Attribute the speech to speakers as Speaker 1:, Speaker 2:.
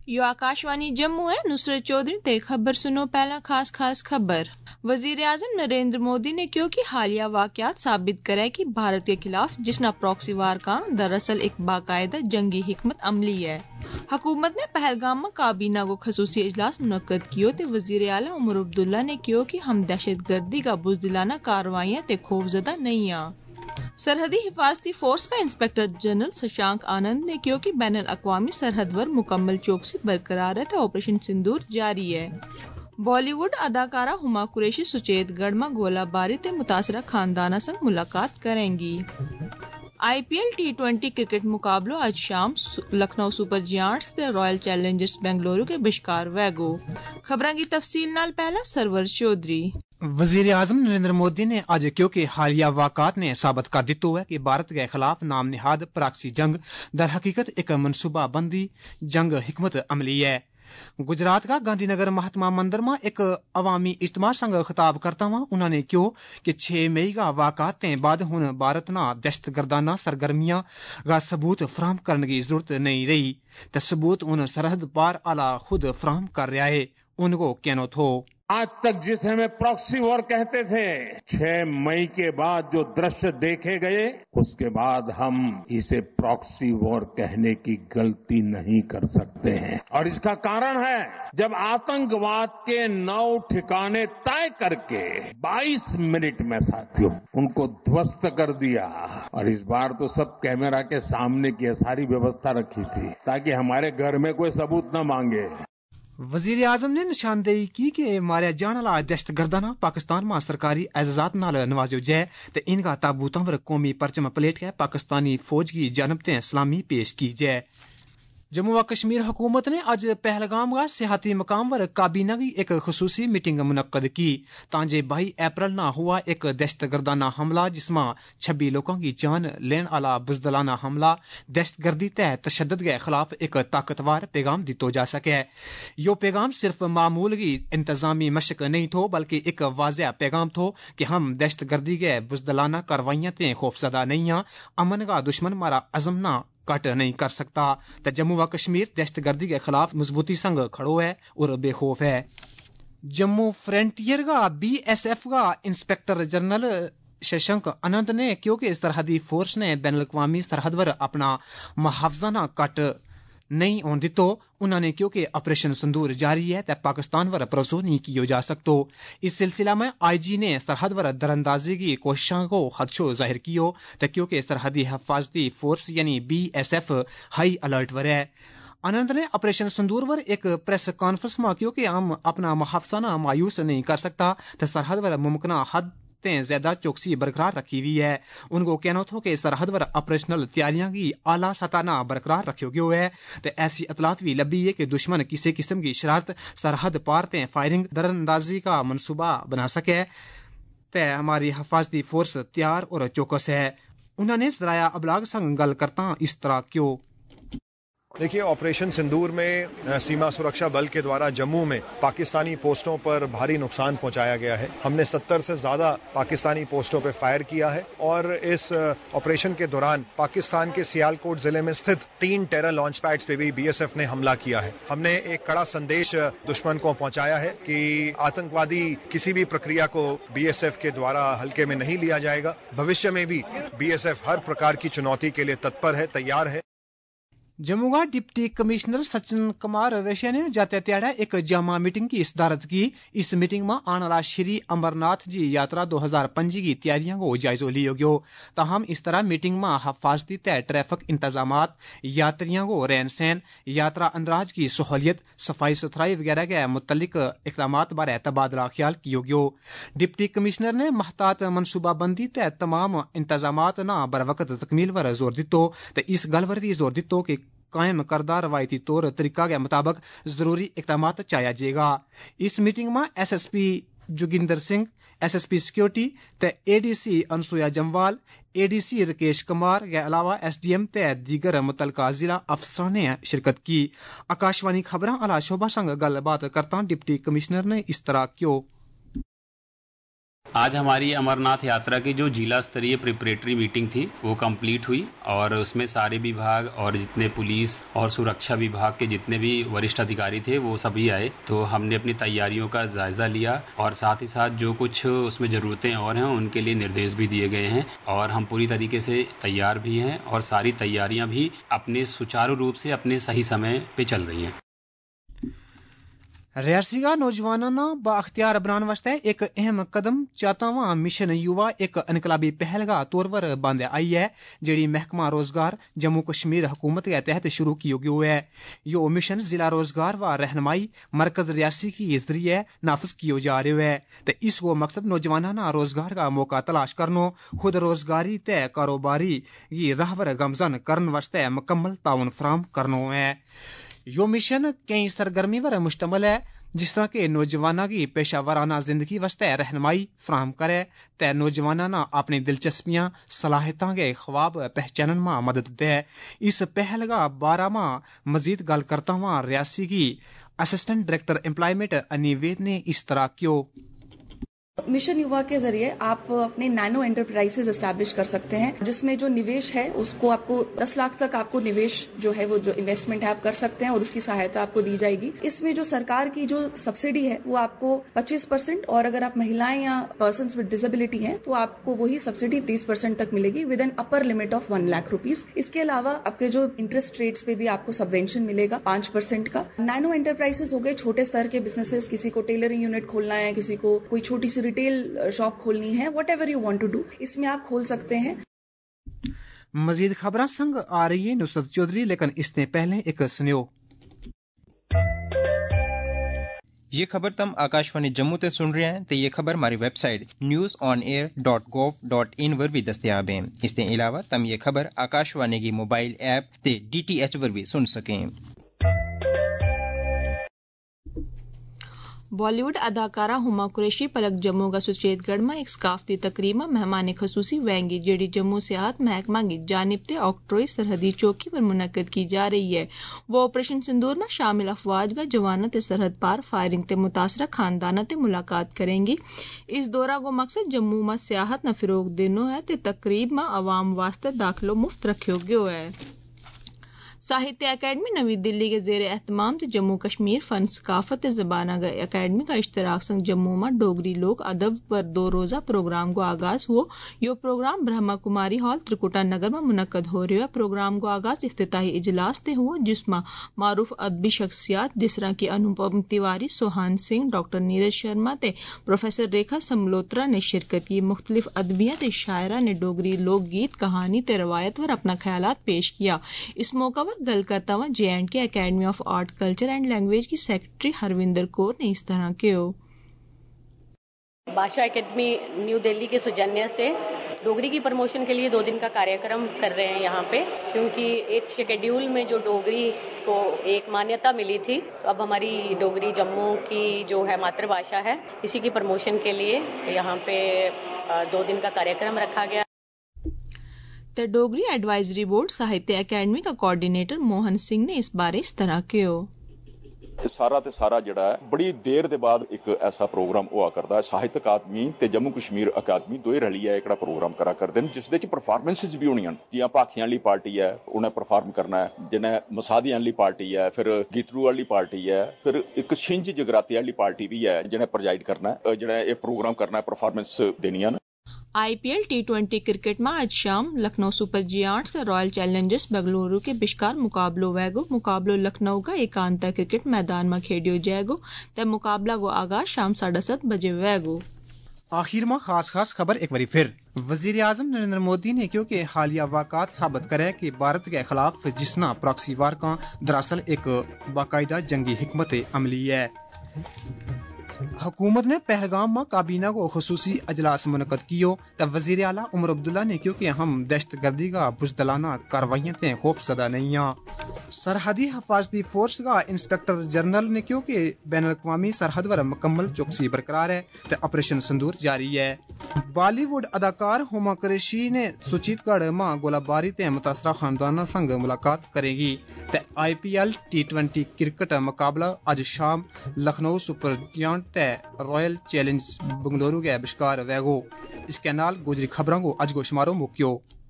Speaker 1: यो आकाशवाणी जम्मू है। नुसरत चौधरी ते खबर सुनो। पहला खास खबर। वजीर आजम नरेंद्र मोदी ने क्यों कि हालिया वाकयात साबित करे कि भारत के खिलाफ जिसना प्रॉक्सी वार का दरअसल एक बाकायदा जंगी हिकमत अमली है। हुकूमत ने पहलगाम में काबीना को खसूसी इजलास मुनक्कद कियो ते वजीर आला उमर अब्दुल्ला ने क्यों कि हम दहशत गर्दी का बुजदिलाना कार्रवाइयां ते खौफजदा नहीं आ। सरहदी हिफाजती फोर्स का इंस्पेक्टर जनरल शशांक आनंद ने क्यों कि बैनुल अक़वामी सरहद पर मुकम्मल चौकसी बरकरार है तो ऑपरेशन सिंदूर जारी है। बॉलीवुड अदाकारा हुमा कुरैशी सुचेतगढ़ में गोलाबारी ते मुतासरा खानदाना संग मुलाकात करेंगी। IPL T20 क्रिकेट मुकाबलों आज शाम लखनऊ सुपर जायंट्स ते रॉयल चैलेंजर्स बेंगलुरु के बिशकार वैगो। खबरां की तफसील नाल पहला सरवर चौधरी।
Speaker 2: वजीर आजम नरेंद्र मोदी ने आज क्योंकि हालिया वाक़ात ने साबित कर दितो है कि भारत के खिलाफ नाम निहाद प्राक्सी जंग दर हकीकत एक मनसूबा बंदी जंग हिकमत अमली है। गुजरात का गांधीनगर महात्मा मंदिर में एक अवामी इज्तिमा संग खिताब करता हुआ उन्होंने क्यों कि 6 मई का वाक़ात के बाद हुन भारत ना दहशतगर्दाना सरगर्मियां का सबूत फराहम करने की जरूरत नहीं रही तो सबूत उन सरहद पार आला खुद फराहम कर रहा है। उनको कहनो थो
Speaker 3: आज तक जिसे हमें प्रॉक्सी वॉर कहते थे, 6 मई के बाद जो दृश्य देखे गए उसके बाद हम इसे प्रॉक्सी वॉर कहने की गलती नहीं कर सकते हैं। और इसका कारण है जब आतंकवाद के 9 ठिकाने तय करके 22 मिनट में साथियों उनको ध्वस्त कर दिया। और इस बार तो सब कैमरा के सामने की सारी व्यवस्था रखी थी ताकि हमारे घर में कोई सबूत न मांगे।
Speaker 2: वजीर आजम ने निशानदेही की कि मारे जाने वाला दहशतगर्दाना पाकिस्तान में सरकारी एजाजात नाल नवाजो जाए तो इनका ताबूतों पर कौमी परचम पलेट के पाकिस्तानी फौज की जानब ते सलामी पेश की जाए। जम्मू व कश्मीर हुकूमत ने आज पहलगाम का सियाहती मकाम पर काबीना की एक खसूसी मीटिंग मुनक्कद की तांजे 22 अप्रैल ना हुआ एक दहशतगर्दाना हमला जिसमें 26 लोगों की जान लेने वाला बुजदलाना हमला दहशतगर्दी तय तशद्दुद के खिलाफ एक ताकतवर पैगाम दितो जा सके। यो पैगाम सिर्फ मामूल की इंतजामी मशक नहीं थो बल्कि एक वाज़ेह पैगाम थो कि हम दहशतगर्दी के बुजदलाना कार्रवाइयां ते खौफजदा नहीं हैं। अमन का दुश्मन मारा अज़म ना कट नहीं कर सकता तो जम्मू व कश्मीर दहशतगर्दी के खिलाफ मजबूती संग खड़ो है और बेखौफ है। जम्मू फ्रंटियर का BSF का इंस्पेक्टर जनरल शशांक आनंद ने क्योंकि सरहदी फोर्स ने बैनुल अक़वामी सरहद पर अपना मुहावजाना कट नहीं होने दितो उन्होंने क्योंकि ऑपरेशन सिंदूर जारी है तो पाकिस्तान पर भरोसा नहीं किया जा सकता। इस सिलसिला में IG ने सरहद पर दरअंदाजी की कोशिशों को खदशो जाहिर किया तो क्योंकि सरहदी हिफाजती फोर्स यानी BSF हाई अलर्ट पर है। आनंद ने ऑपरेशन सिंदूर पर एक प्रेस कॉन्फ्रेंस में क्योंकि हम अपना मुहावजाना मायूस नहीं कर सकता तो सरहद पर मुमकिन हद ज्यादा चौकसी बरकरार रखी हुई है। उनको कहना था कि सरहद पर ऑपरेशनल तैयारियां की आला सतह ना बरकरार रखी गई है तो ऐसी इतलात भी लभी है कि दुश्मन किसी किस्म की शरारत सरहद पार ते फायरिंग दरअंदाजी का मनसूबा बना सके तो हमारी हिफाजती फोर्स तैयार और चौकस है। उन्होंने ज़राया अबलाग संग गल करता इस तरह क्यों
Speaker 4: देखिए, ऑपरेशन सिंदूर में सीमा सुरक्षा बल के द्वारा जम्मू में पाकिस्तानी पोस्टों पर भारी नुकसान पहुंचाया गया है। हमने 70 से ज्यादा पाकिस्तानी पोस्टों पर फायर किया है और इस ऑपरेशन के दौरान पाकिस्तान के सियालकोट जिले में स्थित 3 टेरर लॉन्च पैड्स पे भी BSF ने हमला किया है। हमने एक कड़ा संदेश दुश्मन को पहुंचाया है कि आतंकवादी किसी भी प्रक्रिया को BSF के द्वारा हल्के में नहीं लिया जाएगा। भविष्य में भी BSF हर प्रकार की चुनौती के लिए तत्पर है, तैयार है।
Speaker 2: जम्मू का डिप्टी कमिश्नर सचिन कुमार वैश्य ने जाते त्याड़ा एक जामा मीटिंग की सदारत की। इस मीटिंग में आने वाला श्री अमरनाथ जी यात्रा 2025 की तैयारियों को जायजो लियो गयो। ताहम इस तरह मीटिंग में हिफाजती तय ट्रैफिक इंतजामात, यात्रियों को रहन सहन, यात्रा अंदराज की सहूलियत, सफाई सुथराई वगैरह के मुतल्लिक इकदामात बारे तबादला ख्याल कियो गयो। डिप्टी कमिश्नर ने महतात मनसूबाबंदी तय तमाम इंतजामात ना बर वक्त तकमील पर जोर दितो तो इस गल पर भी जोर दितो कि कायम करदा रवायती तौर तरीका के मुताबिक जरूरी इकदामात चाया जाएगा। इस मीटिंग में SSP Joginder Singh, SSP security ते ADC अनसुया जमवाल, ADC राकेश कुमार के अलावा SDM ते दीगर मुतलका जिला अफसरान ने शिरकत की। आकाशवाणी खबरां आला शोभा संग गलबात करता डिप्टी कमिश्नर ने इस तरह क्यों
Speaker 5: आज हमारी अमरनाथ यात्रा की जो जिला स्तरीय प्रिपरेटरी मीटिंग थी वो कंप्लीट हुई और उसमें सारे विभाग और जितने पुलिस और सुरक्षा विभाग के जितने भी वरिष्ठ अधिकारी थे वो सभी आए। तो हमने अपनी तैयारियों का जायजा लिया और साथ ही साथ जो कुछ उसमें जरूरतें और हैं उनके लिए निर्देश भी दिए गए हैं और हम पूरी तरीके से तैयार भी हैं और सारी तैयारियां भी अपने सुचारू रूप से अपने सही समय पे चल रही हैं।
Speaker 2: रियासी नौजवानों बाख्तियार बनाने वास्ते एक अहम कदम चाहता मिशन युवा एक इनकलाबी पहल का तौर पर बंद आई है जेड़ी महकमा रोजगार जम्मू कश्मीर हुकूमत के तहत शुरू की गयो है। यो मिशन जिला रोजगार व रहनुमाई मरकज रियासी की जरिए नाफज कियो जा रहे है। तो इसको मकसद नौजवानों रोजगार का मौका तलाश करनो खुद रोजगारी ते कारोबारी की राह पर गमजन करने वास्ते मुकम्मल ताउन फराम करनो है। यो मिशन कई सरगर्मी पर मुश्तमिल है जिस तरह के नौजवानों की पेशावराना जिंदगी वास्ते रहनुमाई फराहम करे ते नौजवानों अपनी दिलचस्पियां सलाहियतां के ख्वाब पहचानन में मदद दे। इस पहल का 12वां मजीद गल करता हुआ रियासी की असिस्टेंट डायरेक्टर एम्प्लॉयमेंट अनिवेद ने इस तरह क्यों
Speaker 6: मिशन युवा के जरिए आप अपने नैनो एंटरप्राइजेस एस्टैब्लिश कर सकते हैं जिसमें जो निवेश है उसको आपको 10 लाख तक आपको निवेश जो है वो जो इन्वेस्टमेंट है आप कर सकते हैं और उसकी सहायता आपको दी जाएगी। इसमें जो सरकार की जो सब्सिडी है वो आपको 25% और अगर आप महिलाएं या पर्सन्स विद डिसेबिलिटी हैं तो आपको वही सब्सिडी 30% तक मिलेगी with an upper limit of 1 lakh rupees. इसके अलावा आपके जो इंटरेस्ट रेट्स पे भी आपको सबवेंशन मिलेगा 5% का। नैनो एंटरप्राइजेस हो गए छोटे स्तर के बिजनेसेस, किसी को टेलरिंग यूनिट खोलना है, किसी को कोई छोटी सी रिटेल शॉप खोलनी है, whatever you want to do इसमें आप खोल सकते हैं।
Speaker 2: मजीद खबरें संग आ रही है नुसरत चौधरी, लेकिन इसने पहले एक सुनियो।
Speaker 7: ये खबर तुम आकाशवाणी जम्मू ते सुन रहे हैं तो ये खबर हमारी वेबसाइट newsonair.gov.in पर भी दस्तयाब है। इसके अलावा तुम ये खबर आकाशवाणी की मोबाइल ऐप ते DTH पर भी सुन सकें।
Speaker 1: बॉलीवुड अदाकारा हुमा कुरैशी पलक जम्मू का सुचेतगढ़ में एक सकाफती तकरीब में मेहमान खसूसी वैंगी जेडी जम्मू सियाहत महकमा की जानिब ते ऑक्ट्रोई सरहदी चौकी पर मुनक्कद की जा रही है। वो ऑपरेशन सिंदूर में शामिल अफवाज का जवानों ते सरहद पार फायरिंग ते मुतासरा खानदाना ते मुलाकात करेंगी। इस दौरा को मकसद जम्मू में सियाहत न फिरोग देनो है ते तकरीब में अवाम वास्ते दाखिलो मुफ्त रखियो गयो है। साहित्य अकेडमी नवी दिल्ली के जेर एहतमाम से जम्मू कश्मीर फन सकाफत ज़बाना अकेडमी का इश्तराक संग जम्मू में डोगरी लोक अदब पर 2 रोज़ा प्रोग्राम को आगाज हुआ। यो प्रोग्राम ब्रह्मा कुमारी हॉल त्रिकुटा नगर में मुनक्कद हो रहा है। प्रोग्राम को आगाज इफ्तिताही इजलास से हुआ जिसमें मारूफ अदबी शख्सियात जिस तरह की अनुपम तिवारी, सोहान सिंह, डॉक्टर नीरज शर्मा ते प्रोफेसर रेखा समलोत्रा ने शिरकत की। मुख्तलिफ अदबिया ते शायरा ने डोगरी लोक गीत, कहानी ते रवायत पर अपना ख्यालात पेश किया। इस मौका पर गल करता हुआ JNK academy of art culture and language की सेक्रेटरी हरविंदर कौर ने इस तरह के
Speaker 8: भाषा एकेडमी न्यू दिल्ली के सौजन्य से डोगरी की प्रमोशन के लिए 2 दिन का कार्यक्रम कर रहे हैं यहाँ पे, क्योंकि एक शेड्यूल में जो डोगरी को एक मान्यता मिली थी तो अब हमारी डोगरी जम्मू की जो है मातृभाषा है इसी की प्रमोशन के लिए यहाँ पे 2 दिन का कार्यक्रम रखा गया।
Speaker 1: तो Dogri advisory board Sahitya academy का कोऑर्डिनेटर मोहन सिंह ने इस बारे इस तरह के
Speaker 9: सारा ते सारा जिहड़ा है बड़ी देर दे बाद एक ऐसा प्रोग्राम हुआ करदा है। साहित्य अकादमी ते जम्मू कश्मीर अकादमी दोए रलियै एकड़ा प्रोग्राम करा करदे न जिस दे च परफॉर्मेंसेस भी होणियां जियां भाखियां आह्ली पार्टी है उन्हें परफॉर्म करना है, जिन्हें मसादियां आह्ली पार्टी है, फिर गीतरू आह्ली पार्टी है, फिर एक छिंज जगराती आह्ली पार्टी भी है जिन्हें प्रोजाइड करना है, जिन्हें ये प्रोग्राम करना है, परफॉर्मेंस देनियां न।
Speaker 1: IPL T20 क्रिकेट में आज शाम लखनऊ सुपर जियांट्स से रॉयल चैलेंजर्स बेंगलुरु के बिश्कार मुकाबलो वैगो। मुकाबलो लखनऊ का एकांता क्रिकेट मैदान में खेडियो जाएगो तब मुकाबला को आगाज शाम 7:30 बजे वैगो।
Speaker 2: आखिर में खास खबर एक बारी फिर वजीर आजम नरेंद्र मोदी ने क्यों कि हालिया वाक़ात साबित करे कि भारत के खिलाफ जिसना प्रॉक्सी वार का दरअसल एक बाकायदा जंगी हिकमत अमली है। हुकूमत ने पहलगाम में काबीना को खसूसी अजलास मुनक़द कियो तब वजीर आला उमर अब्दुल्ला ने क्योंकि हम दहशतगर्दी का बुज़दिलाना कार्रवाइयां ते खौफ सदा नहीं हैं। सरहदी हिफाजती फोर्स का इंस्पेक्टर जनरल ने क्योंकि बैन अवी सरहद पर मुकम्मल चौकसी बरकरार है तो ऑपरेशन सिंदूर जारी है। बॉलीवुड अदाकार हुमा कुरैशी ने सुचेतगढ़ में गोलाबारी ते मुतासरा खानदाना संग मुलाकात करेगी तो IPL T20 क्रिकेट मुकाबला आज शाम लखनऊ सुपर जियांट ते रॉयल चैलेंज बंगलुरु के बश्कार वैगो इसके नाल गुजरी खबरों को अज गो शुमारो मुक्यो